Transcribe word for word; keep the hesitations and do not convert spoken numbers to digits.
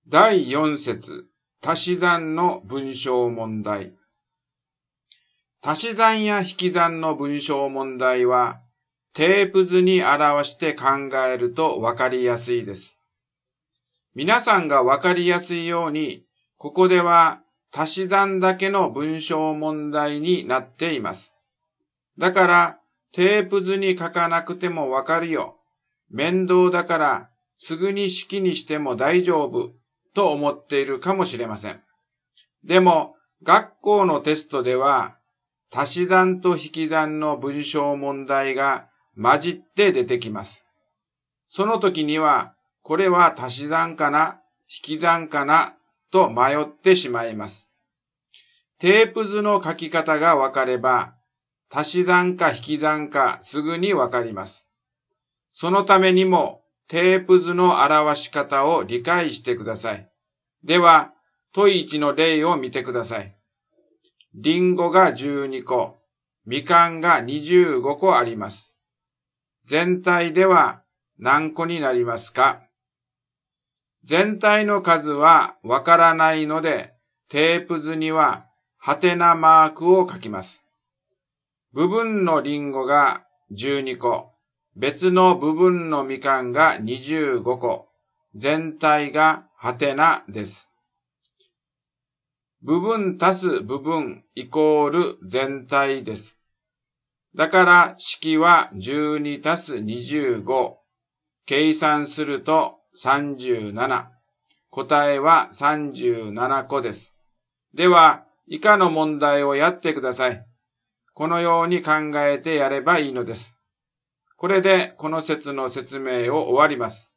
だいよん節、足し算の文章問題。足し算や引き算の文章問題は、テープ図に表して考えるとわかりやすいです。皆さんがわかりやすいように、ここでは足し算だけの文章問題になっています。だから、テープ図に書かなくてもわかるよ。面倒だからすぐに式にしても大丈夫と思っているかもしれません。でも、学校のテストでは、足し算と引き算の文章問題が混じって出てきます。その時には、これは足し算かな、引き算かな、と迷ってしまいます。テープ図の書き方がわかれば、足し算か引き算かすぐにわかります。そのためにも、テープ図の表し方を理解してください。では、問いちの例を見てください。リンゴがじゅうにこ、みかんがにじゅうごこあります。全体では何個になりますか？全体の数はわからないので、テープ図にはハテナマークを書きます。部分のリンゴがじゅうにこ、別の部分のみかんがにじゅうごこ、全体がハテナです。部分足す部分イコール全体です。だから式はじゅうにたすにじゅうご。計算するとさんじゅうなな。答えはさんじゅうななこです。では、以下の問題をやってください。このように考えてやればいいのです。これでこの節の説明を終わります。